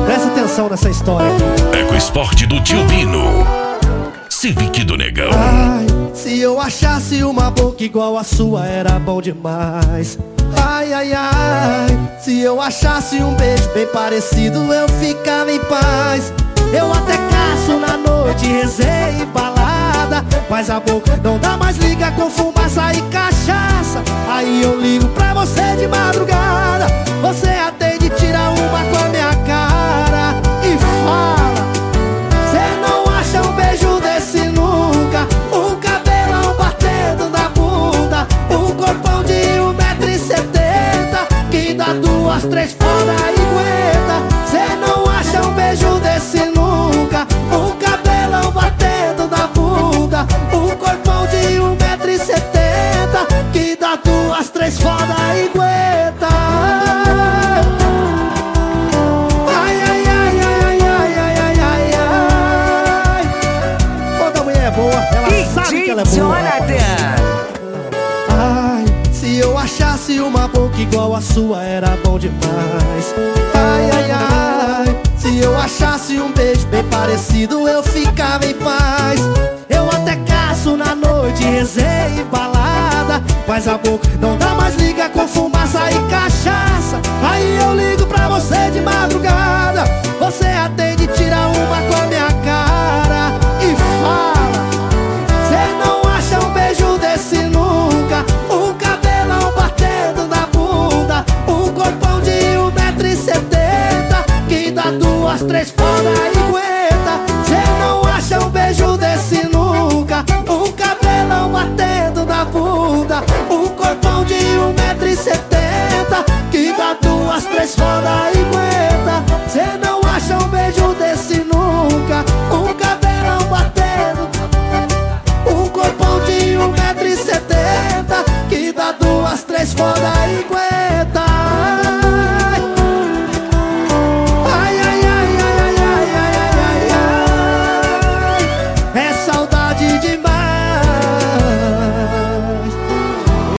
Presta atenção nessa história aqui. Eco Esporte do Tio Bino, Civic do Negão. Ai, se eu achasse uma boca igual a sua era bom demais. Ai, ai, ai, se eu achasse um beijo bem parecido eu ficava em paz. Eu até caço na noite, resenha e balada, mas a boca não dá mais, liga com fumaça e cachaça. Aí eu ligo pra você de madrugada, você atende, tira uma com a minha cara e fala: cê não acha um beijo desse nunca? Um cabelão batendo na bunda, um corpão de 1,70 m que dá 2, 3 foda e aguenta. Cê não acha um beijo desse nunca? Um cabelão batendo na bunda, um corpão de 1,70 m que dá 2, 3 foda e aguenta. Ai, ai, ai, ai, ai, ai, ai, ai, ai. Toda mulher é boa, ela sabe que ela é boa. Jonathan. Ai, se eu achasse uma boca igual a sua era bom demais. Ai, ai, ai, se eu achasse um beijo bem parecido eu ficava em paz. Eu até caço na noite, resenha e balada, mas a boca não dá mais, liga com fumaça e cachaça. Aí eu ligo pra você de madrugada, você atende, tira uma com a minha cara e fala: cê não acha um beijo desse nunca? Um cabelão batendo na bunda, um corpão de 1,70 m que dá 2, 3 foda e aguenta. Cê não acha um beijo desse nunca? Um cabelão batendo na bunda, um corpão de 1,70 m que dá 2, 3 foda e aguenta. Cê não acha um beijo desse nunca? Um cabelão batendo, um corpão de 1,70 m que dá 2, 3 foda